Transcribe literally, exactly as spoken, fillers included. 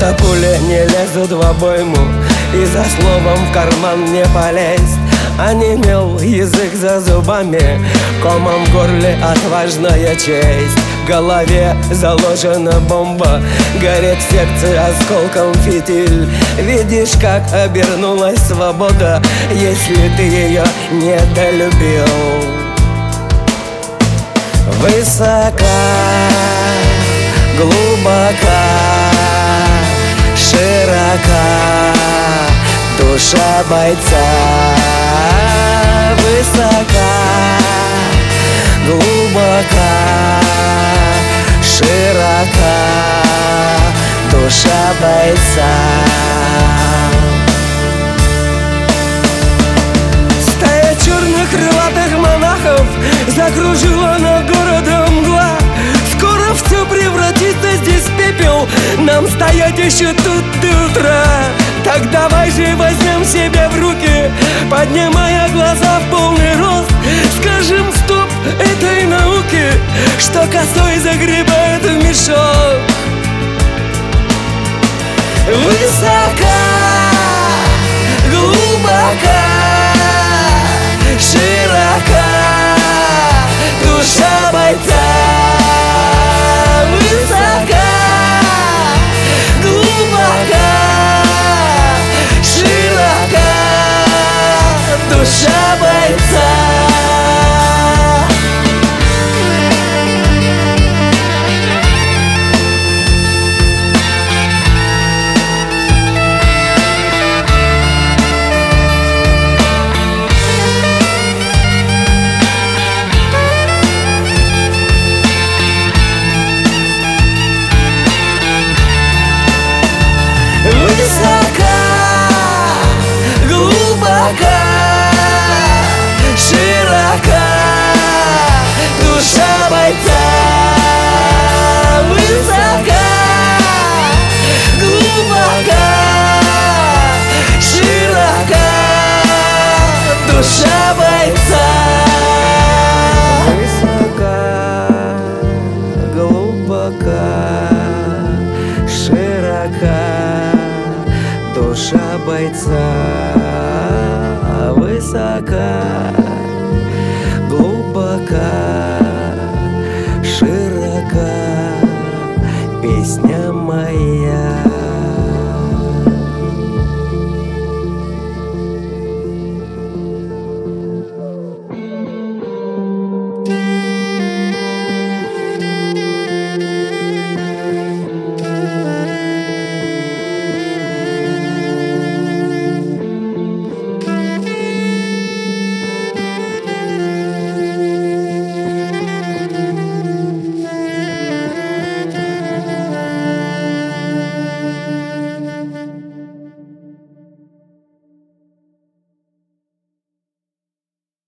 За пули не лезут в обойму, и за словом в карман не полезть. Онемел язык за зубами, комом в горле отважная честь. В голове заложена бомба, горит в сердце осколком фитиль. Видишь, как обернулась свобода, если ты ее недолюбил. Высока, глубока, широка душа бойца. Высока, глубока, широка душа бойца. Стая черных крылатых монахов закружила над городом мгла. Скоро все превратится здесь в пепел, нам стоять еще тут до утра. Так давай же возьмем себя в руки, поднимая глаза в полный рост. Скажем стоп этой науке, что косой загребает в мешок. Высока, глубока, широка душа бойца. Высока, глубока, широка душа бойца. Высока, глубока, широка душа бойца. Высока, глубока, широка душа бойца. Высока, глубока, широка душа бойца.